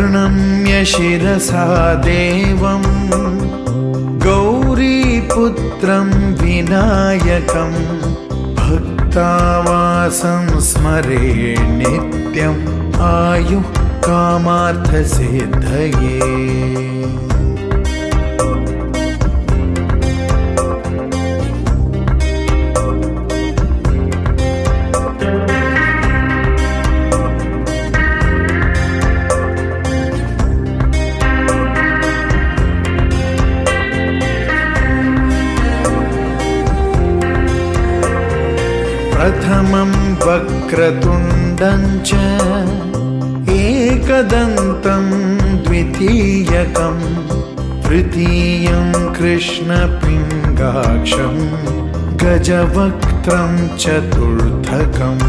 प्रणम्य शिरसा देवं गौरीपुत्रं विनायकं भक्तावासं स्मरे नित्यम् आयुः कामार्थसिद्धये। प्रथमं वक्रतुण्डं च एकदन्तं द्वितीयकं तृतीयं कृष्णपिङ्गाक्षं गजवक्त्रं चतुर्थकम्।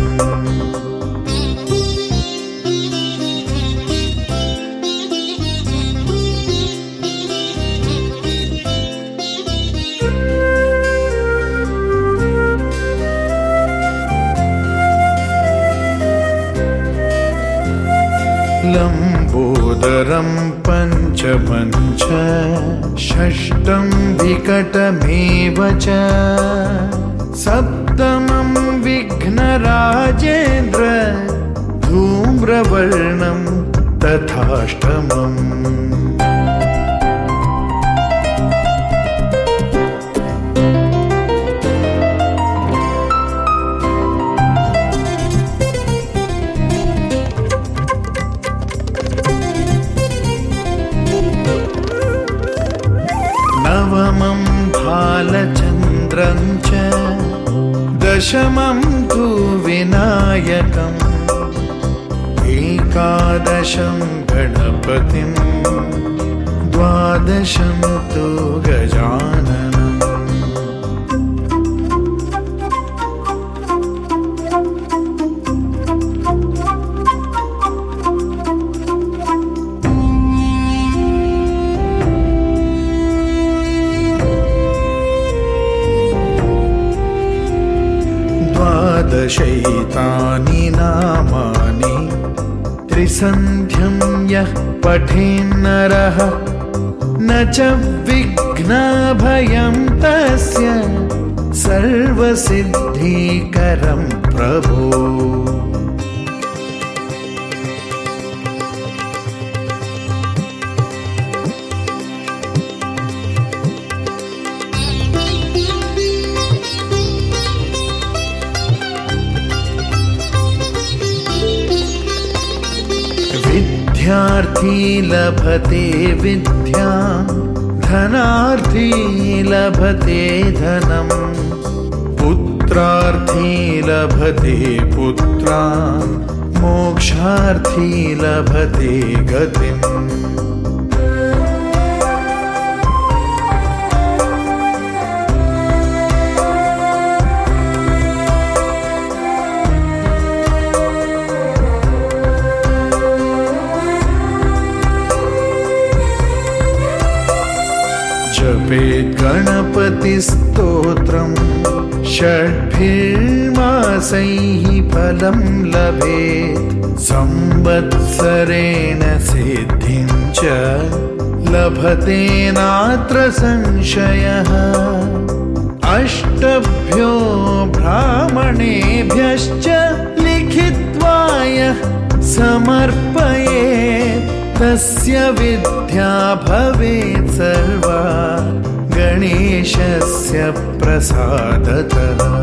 लम्बोदरं पञ्चमञ्च षष्ठं विकटमेव च सप्तमं विघ्नराजेन्द्र धूम्रवर्णं तथाष्टमम्। नवमं भालचन्द्रं च दशमं तु विनायकम् एकादशं गणपतिं द्वादशं तु गजाननम्। द्वादशैतानि नामानि त्रिसन्ध्यं यः पठेन्नरः न च विघ्नभयं तस्य सर्वसिद्धिकरं प्रभो। विद्यार्थी लभते विद्यां धनार्थी लभते धनम् पुत्रार्थी लभते पुत्रान् मोक्षार्थी लभते गतिम्। जपेत् गणपतिस्तोत्रं षड्भिर्मासैः फलं लभेत् संवत्सरेण सिद्धिं च लभते नात्र संशयः। अष्टभ्यो ब्राह्मणेभ्यश्च लिखित्वा यः समर्पयेत् तस्य विद्या भवेत् सर्वा गणेशस्य प्रसादतः।